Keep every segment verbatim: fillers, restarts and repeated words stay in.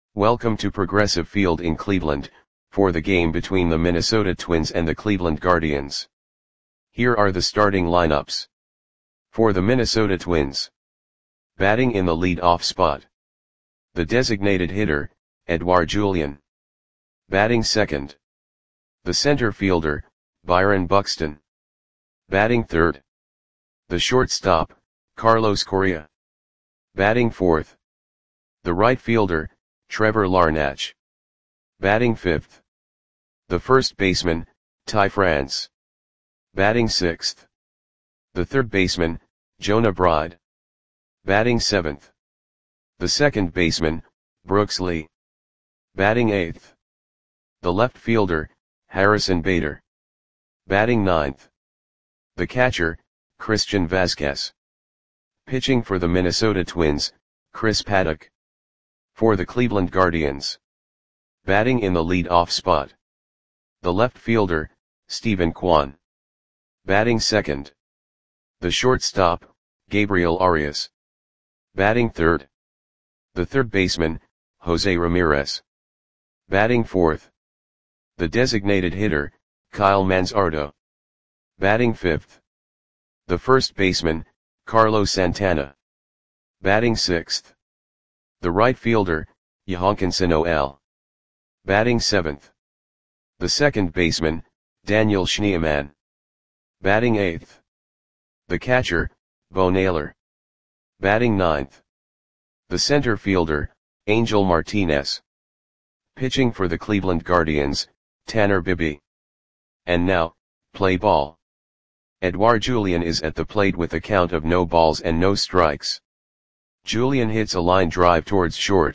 Welcome to Progressive Field in Cleveland, for the game between the Minnesota Twins and the Cleveland Guardians. Here are the starting lineups. For the Minnesota Twins. Batting in the lead-off spot. The designated hitter, Edouard Julien. Batting second. The center fielder, Byron Buxton. Batting third. The shortstop, Carlos Correa. Batting fourth. The right fielder, Trevor Larnach. Batting fifth. The first baseman, Ty France. Batting sixth. The third baseman, Jonah Bride. Batting seventh. The second baseman, Brooks Lee. Batting eighth. The left fielder, Harrison Bader. Batting ninth. The catcher, Christian Vazquez. Pitching for the Minnesota Twins, Chris Paddack. For the Cleveland Guardians. Batting in the lead-off spot. The left fielder, Steven Kwan. Batting second. The shortstop, Gabriel Arias. Batting third. The third baseman, Jose Ramirez. Batting fourth. The designated hitter, Kyle Manzardo. Batting fifth. The first baseman, Carlos Santana. Batting sixth. The right fielder, Johankinson Noel. Batting seventh. The second baseman, Daniel Schneemann. Batting eighth. The catcher, Bo Naylor. Batting ninth. The center fielder, Angel Martinez. Pitching for the Cleveland Guardians, Tanner Bibee. And now, play ball. Edouard Julien is at the plate with a count of no balls and no strikes. Julien hits a line drive towards short.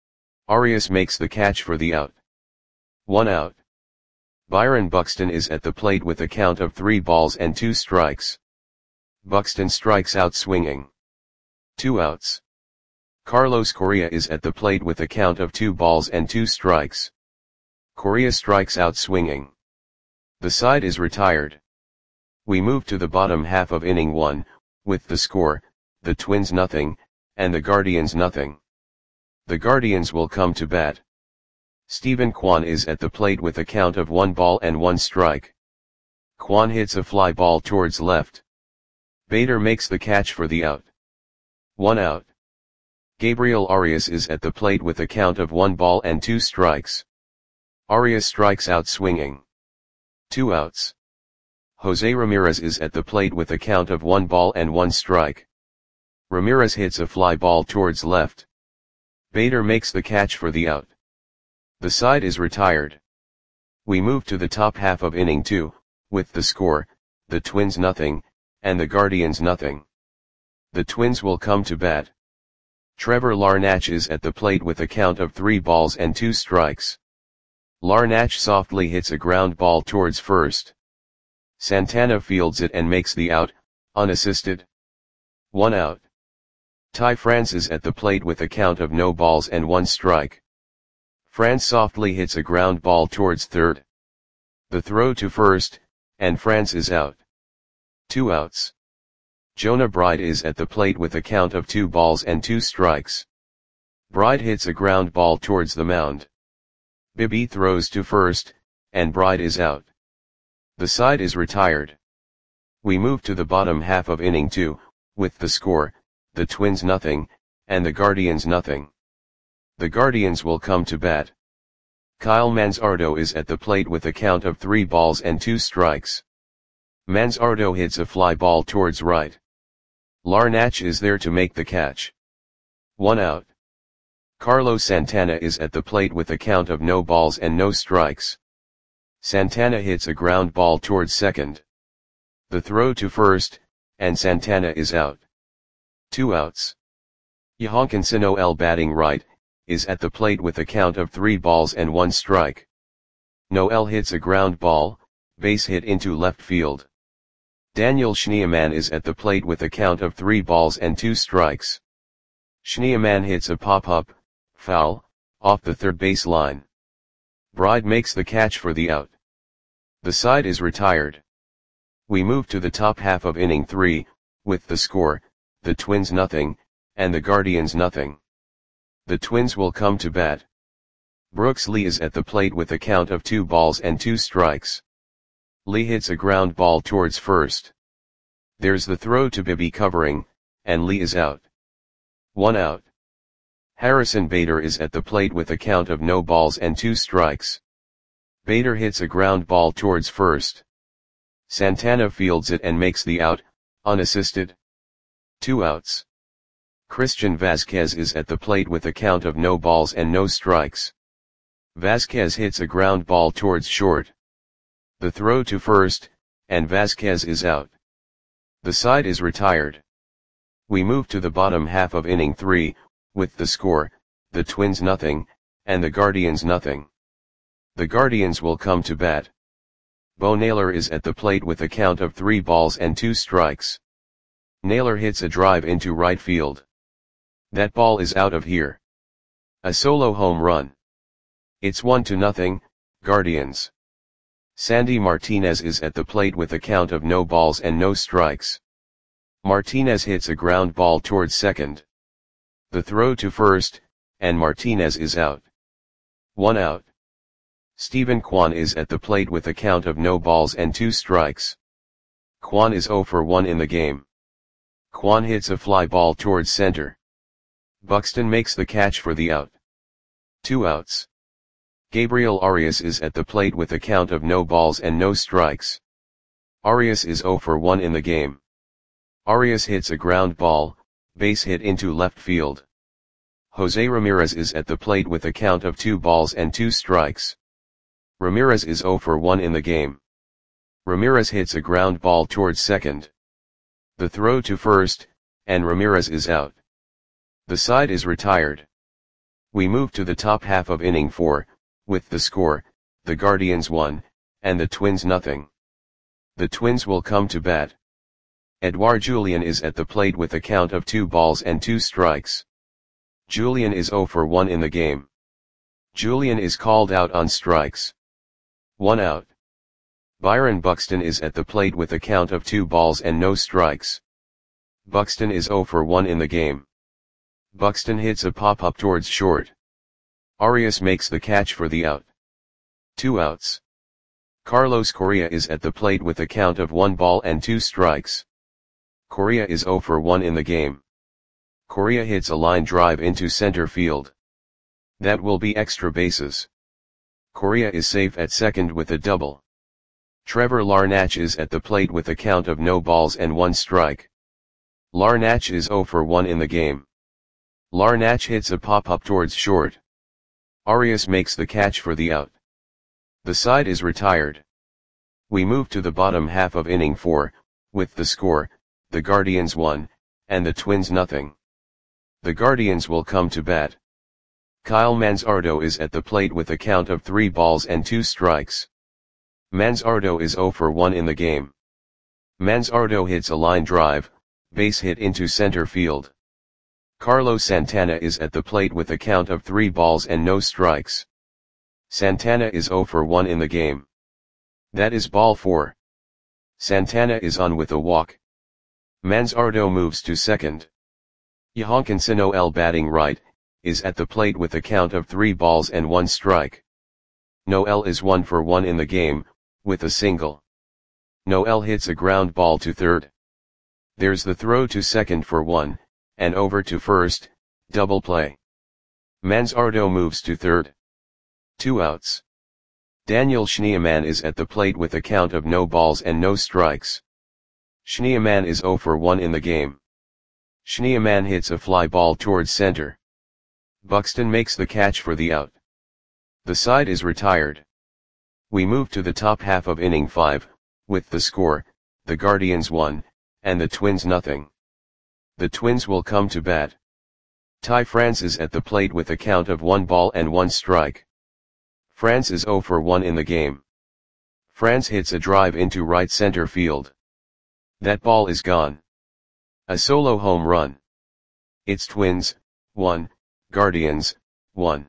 Arias makes the catch for the out. One out. Byron Buxton is at the plate with a count of three balls and two strikes. Buxton strikes out swinging. Two outs. Carlos Correa is at the plate with a count of two balls and two strikes. Correa strikes out swinging. The side is retired. We move to the bottom half of inning one, with the score, the Twins nothing, and the Guardians nothing. The Guardians will come to bat. Steven Kwan is at the plate with a count of one ball and one strike. Kwan hits a fly ball towards left. Bader makes the catch for the out. One out. Gabriel Arias is at the plate with a count of one ball and two strikes. Arias strikes out swinging. Two outs. Jose Ramirez is at the plate with a count of one ball and one strike. Ramirez hits a fly ball towards left. Bader makes the catch for the out. The side is retired. We move to the top half of inning two, with the score, the Twins nothing, and the Guardians nothing. The Twins will come to bat. Trevor Larnach is at the plate with a count of three balls and two strikes. Larnach softly hits a ground ball towards first. Santana fields it and makes the out, unassisted. One out. Ty France is at the plate with a count of no balls and one strike. France softly hits a ground ball towards third. The throw to first, and France is out. Two outs. Jonah Bride is at the plate with a count of two balls and two strikes. Bride hits a ground ball towards the mound. Bibee throws to first, and Bride is out. The side is retired. We move to the bottom half of inning two, with the score, the Twins nothing, and the Guardians nothing. The Guardians will come to bat. Kyle Manzardo is at the plate with a count of three balls and two strikes. Manzardo hits a fly ball towards right. Larnach is there to make the catch. One out. Carlos Santana is at the plate with a count of no balls and no strikes. Santana hits a ground ball towards second. The throw to first, and Santana is out. Two outs. Johankinson Noel batting right, is at the plate with a count of three balls and one strike. Noel hits a ground ball, base hit into left field. Daniel Schneemann is at the plate with a count of three balls and two strikes. Schneemann hits a pop-up, foul, off the third base line. Bride makes the catch for the out. The side is retired. We move to the top half of inning three, with the score, the Twins nothing, and the Guardians nothing. The Twins will come to bat. Brooks Lee is at the plate with a count of two balls and two strikes. Lee hits a ground ball towards first. There's the throw to Bibby covering, and Lee is out. One out. Harrison Bader is at the plate with a count of no balls and two strikes. Bader hits a ground ball towards first. Santana fields it and makes the out, unassisted. Two outs. Christian Vasquez is at the plate with a count of no balls and no strikes. Vasquez hits a ground ball towards short. The throw to first, and Vasquez is out. The side is retired. We move to the bottom half of inning three, with the score, the Twins nothing, and the Guardians nothing. The Guardians will come to bat. Bo Naylor is at the plate with a count of three balls and two strikes. Naylor hits a drive into right field. That ball is out of here. A solo home run. It's one to nothing, Guardians. Sandy Martinez is at the plate with a count of no balls and no strikes. Martinez hits a ground ball towards second. The throw to first, and Martinez is out. One out. Stephen Kwan is at the plate with a count of no balls and two strikes. Kwan is oh for one in the game. Kwan hits a fly ball towards center. Buxton makes the catch for the out. Two outs. Gabriel Arias is at the plate with a count of no balls and no strikes. Arias is oh for one in the game. Arias hits a ground ball, base hit into left field. Jose Ramirez is at the plate with a count of two balls and two strikes. Ramirez is oh for one in the game. Ramirez hits a ground ball towards second. The throw to first, and Ramirez is out. The side is retired. We move to the top half of inning four, with the score, the Guardians one, and the Twins nothing. The Twins will come to bat. Edouard Julien is at the plate with a count of two balls and two strikes. Julien is oh for one in the game. Julien is called out on strikes. One out. Byron Buxton is at the plate with a count of two balls and no strikes. Buxton is oh for one in the game. Buxton hits a pop-up towards short. Arias makes the catch for the out. Two outs. Carlos Correa is at the plate with a count of one ball and two strikes. Correa is oh for one in the game. Correa hits a line drive into center field. That will be extra bases. Correa is safe at second with a double. Trevor Larnach is at the plate with a count of no balls and one strike. Larnach is oh for one in the game. Larnach hits a pop-up towards short. Arias makes the catch for the out. The side is retired. We move to the bottom half of inning four, with the score, the Guardians one, and the Twins nothing. The Guardians will come to bat. Kyle Manzardo is at the plate with a count of three balls and two strikes. Manzardo is oh for one in the game. Manzardo hits a line drive, base hit into center field. Carlos Santana is at the plate with a count of three balls and no strikes. Santana is oh for one in the game. That is ball four. Santana is on with a walk. Manzardo moves to second. Yohankinson Noel batting right, is at the plate with a count of three balls and one strike. Noel is one for one in the game, with a single. Noel hits a ground ball to third. There's the throw to second for one, and over to first, double play. Manzardo moves to third. Two outs. Daniel Schneemann is at the plate with a count of no balls and no strikes. Schneemann is oh for one in the game. Schneemann hits a fly ball towards center. Buxton makes the catch for the out. The side is retired. We move to the top half of inning five, with the score, the Guardians one, and the Twins nothing. The Twins will come to bat. Ty France is at the plate with a count of one ball and one strike. France is oh for one in the game. France hits a drive into right center field. That ball is gone. A solo home run. It's Twins, one, Guardians, one.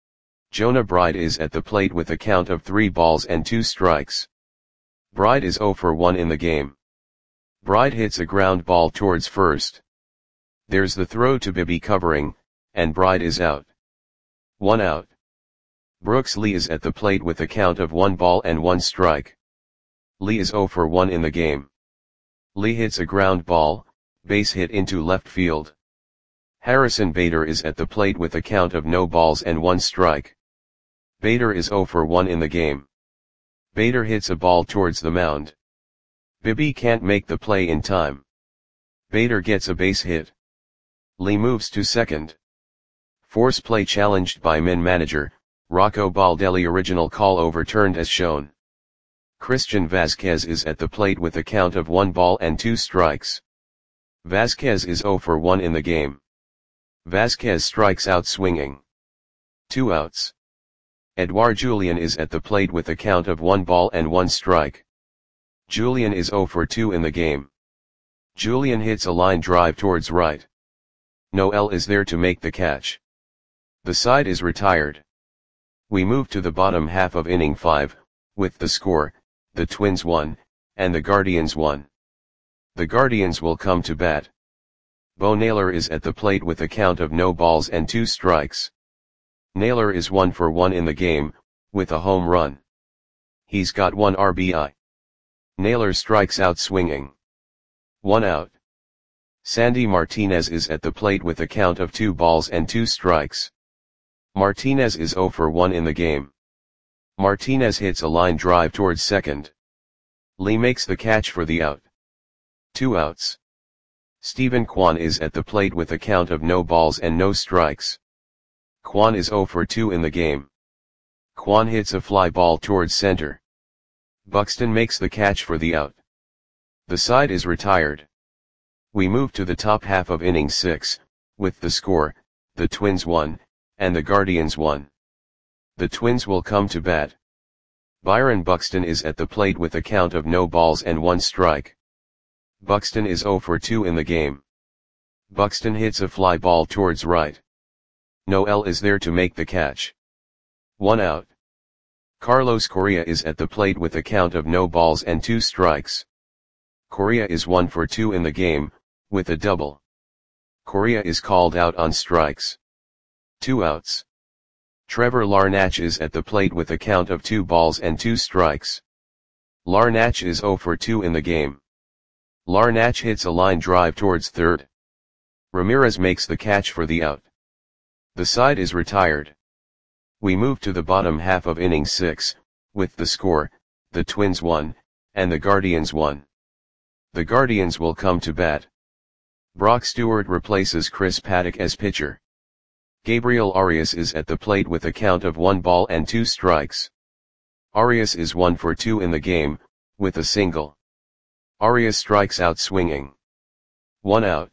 Jonah Bride is at the plate with a count of three balls and two strikes. Bride is oh for one in the game. Bride hits a ground ball towards first. There's the throw to Bibby covering, and Bride is out. One out. Brooks Lee is at the plate with a count of one ball and one strike. Lee is zero for one in the game. Lee hits a ground ball, base hit into left field. Harrison Bader is at the plate with a count of no balls and one strike. Bader is zero for one in the game. Bader hits a ball towards the mound. Bibby can't make the play in time. Bader gets a base hit. Lee moves to second. Force play challenged by Min manager, Rocco Baldelli. Original call overturned as shown. Christian Vazquez is at the plate with a count of one ball and two strikes. Vazquez is zero for one in the game. Vazquez strikes out swinging. Two outs. Edouard Julien is at the plate with a count of one ball and one strike. Julien is zero for two in the game. Julien hits a line drive towards right. Noel is there to make the catch. The side is retired. We move to the bottom half of inning five, with the score, the Twins won, and the Guardians won. The Guardians will come to bat. Bo Naylor is at the plate with a count of no balls and two strikes. Naylor is one for one in the game, with a home run. He's got one R B I. Naylor strikes out swinging. One out. Sandy Martinez is at the plate with a count of two balls and two strikes. Martinez is zero for one in the game. Martinez hits a line drive towards second. Lee makes the catch for the out. Two outs. Stephen Kwan is at the plate with a count of no balls and no strikes. Kwan is zero for two in the game. Kwan hits a fly ball towards center. Buxton makes the catch for the out. The side is retired. We move to the top half of inning six, with the score, the Twins won, and the Guardians won. The Twins will come to bat. Byron Buxton is at the plate with a count of no balls and one strike. Buxton is zero for two in the game. Buxton hits a fly ball towards right. Noel is there to make the catch. One out. Carlos Correa is at the plate with a count of no balls and two strikes. Correa is one for two in the game, with a double. Correa is called out on strikes. Two outs. Trevor Larnach is at the plate with a count of two balls and two strikes. Larnach is zero for two in the game. Larnach hits a line drive towards third. Ramirez makes the catch for the out. The side is retired. We move to the bottom half of inning six, with the score, the Twins won, and the Guardians won. The Guardians will come to bat. Brock Stewart replaces Chris Paddock as pitcher. Gabriel Arias is at the plate with a count of one ball and two strikes. Arias is one for two in the game, with a single. Arias strikes out swinging. One out.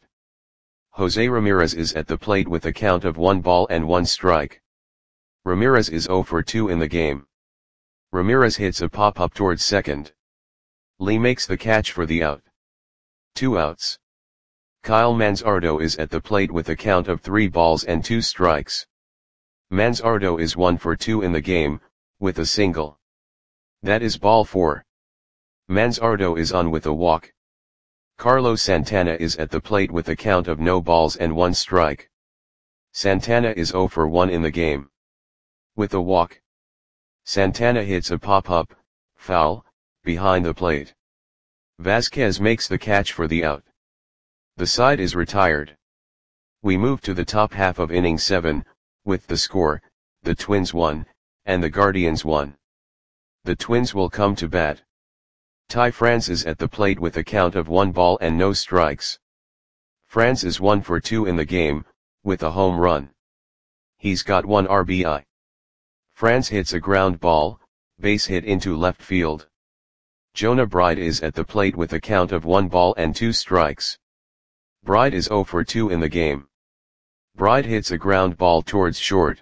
Jose Ramirez is at the plate with a count of one ball and one strike. Ramirez is zero for two in the game. Ramirez hits a pop-up towards second. Lee makes the catch for the out. Two outs. Kyle Manzardo is at the plate with a count of three balls and two strikes. Manzardo is one for two in the game, with a single. That is ball four. Manzardo is on with a walk. Carlos Santana is at the plate with a count of no balls and one strike. Santana is zero for one in the game. With a walk. Santana hits a pop-up, foul, behind the plate. Vazquez makes the catch for the out. The side is retired. We move to the top half of inning seven, with the score, the Twins won, and the Guardians won. The Twins will come to bat. Ty France is at the plate with a count of one ball and no strikes. France is one for two in the game, with a home run. He's got one R B I. France hits a ground ball, base hit into left field. Jonah Bride is at the plate with a count of one ball and two strikes. Bride is zero for two in the game. Bride hits a ground ball towards short.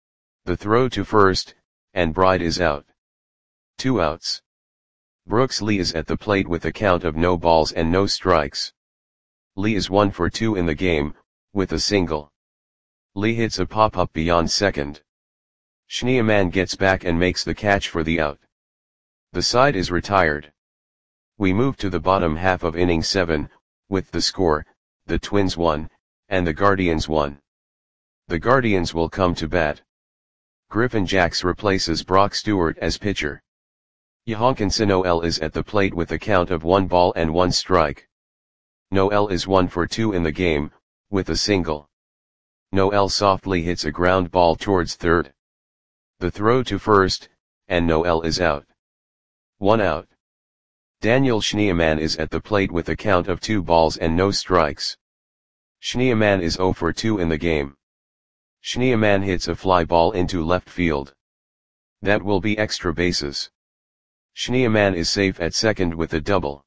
The throw to first, and Bride is out. Two outs. Brooks Lee is at the plate with a count of no balls and no strikes. Lee is one for two in the game, with a single. Lee hits a pop-up beyond second. Schneemann gets back and makes the catch for the out. The side is retired. We move to the bottom half of inning seven, with the score, the Twins won, and the Guardians won. The Guardians will come to bat. Griffin Jax replaces Brock Stewart as pitcher. Yohankinson Noel is at the plate with a count of one ball and one strike. Noel is one for two in the game, with a single. Noel softly hits a ground ball towards third. The throw to first, and Noel is out. One out. Daniel Schneemann is at the plate with a count of two balls and no strikes. Schneemann is zero for two in the game. Schneemann hits a fly ball into left field. That will be extra bases. Schneemann is safe at second with a double.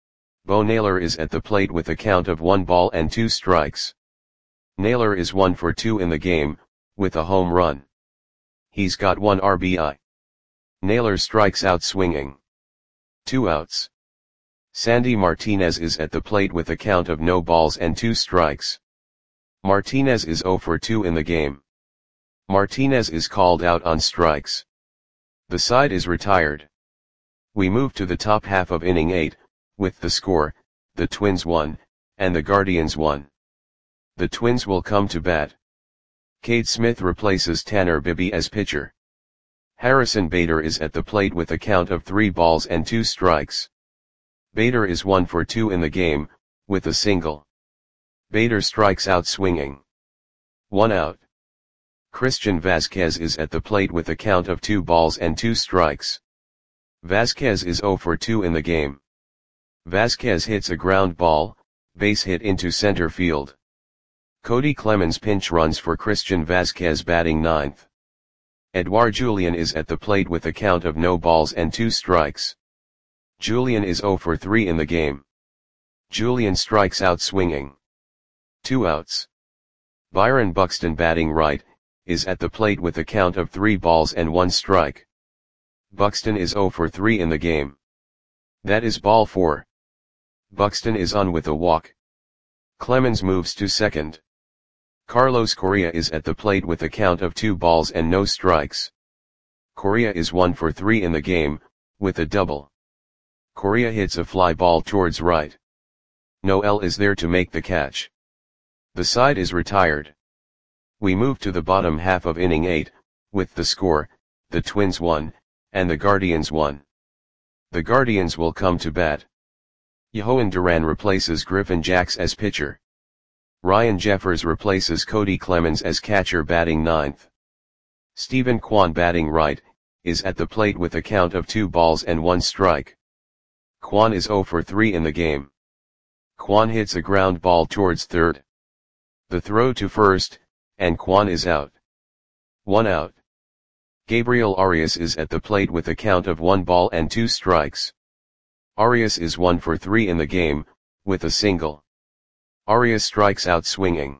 Bo Naylor is at the plate with a count of one ball and two strikes. Naylor is one for two in the game, with a home run. He's got one R B I. Naylor strikes out swinging. Two outs. Sandy Martinez is at the plate with a count of no balls and two strikes. Martinez is zero for two in the game. Martinez is called out on strikes. The side is retired. We move to the top half of inning eight, with the score, the Twins one, and the Guardians one. The Twins will come to bat. Cade Smith replaces Tanner Bibee as pitcher. Harrison Bader is at the plate with a count of three balls and two strikes. Bader is one for two in the game, with a single. Bader strikes out swinging. One out. Christian Vazquez is at the plate with a count of two balls and two strikes. Vazquez is zero for two in the game. Vazquez hits a ground ball, base hit into center field. Cody Clemens pinch runs for Christian Vazquez batting ninth. Edouard Julien is at the plate with a count of no balls and two strikes. Julien is zero for three in the game. Julien strikes out swinging. Two outs. Byron Buxton batting right, is at the plate with a count of three balls and one strike. Buxton is zero for three in the game. That is ball four. Buxton is on with a walk. Clemens moves to second. Carlos Correa is at the plate with a count of two balls and no strikes. Correa is one for three in the game, with a double. Correa hits a fly ball towards right. Noel is there to make the catch. The side is retired. We move to the bottom half of inning eight, with the score, the Twins one, and the Guardians one. The Guardians will come to bat. Yohan Duran replaces Griffin Jax as pitcher. Ryan Jeffers replaces Cody Clemens as catcher batting ninth. Stephen Kwan batting right, is at the plate with a count of two balls and one strike. Kwan is zero for three in the game. Kwan hits a ground ball towards third. The throw to first, and Kwan is out. One out. Gabriel Arias is at the plate with a count of one ball and two strikes. Arias is one for three in the game, with a single. Arias strikes out swinging.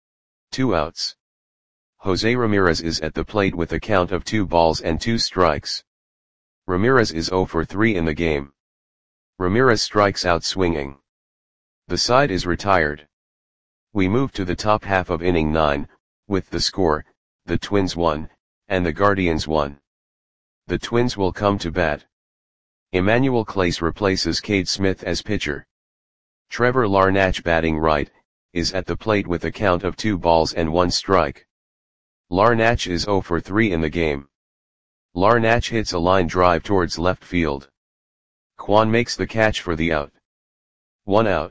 Two outs. Jose Ramirez is at the plate with a count of two balls and two strikes. Ramirez is zero for three in the game. Ramirez strikes out swinging. The side is retired. We move to the top half of inning nine, with the score, the Twins one, and the Guardians one. The Twins will come to bat. Emmanuel Clase replaces Cade Smith as pitcher. Trevor Larnach batting right, is at the plate with a count of two balls and one strike. Larnach is zero for three in the game. Larnach hits a line drive towards left field. Kwan makes the catch for the out. One out.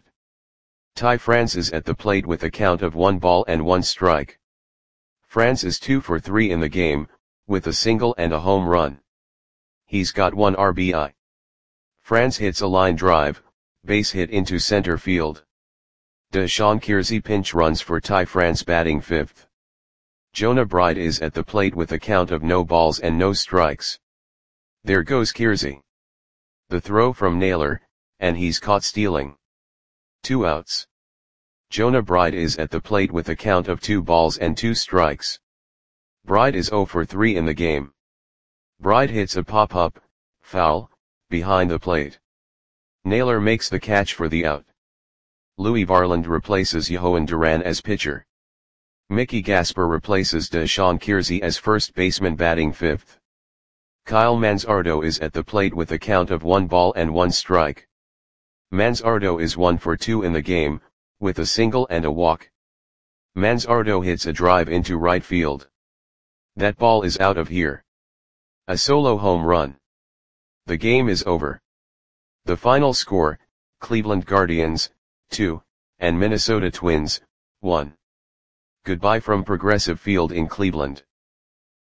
Ty France is at the plate with a count of one ball and one strike. France is two for three in the game, with a single and a home run. He's got one R B I. France hits a line drive, base hit into center field. Deshaun Kiersey pinch runs for Ty France batting fifth. Jonah Bride is at the plate with a count of no balls and no strikes. There goes Kiersey. The throw from Naylor, and he's caught stealing. Two outs. Jonah Bride is at the plate with a count of two balls and two strikes. Bride is zero for three in the game. Bride hits a pop-up, foul, behind the plate. Naylor makes the catch for the out. Louis Varland replaces Yohan Duran as pitcher. Mickey Gasper replaces Deshaun Kiersey as first baseman batting fifth. Kyle Manzardo is at the plate with a count of one ball and one strike. Manzardo is one for two in the game, with a single and a walk. Manzardo hits a drive into right field. That ball is out of here. A solo home run. The game is over. The final score, Cleveland Guardians, two, and Minnesota Twins, one. Goodbye from Progressive Field in Cleveland.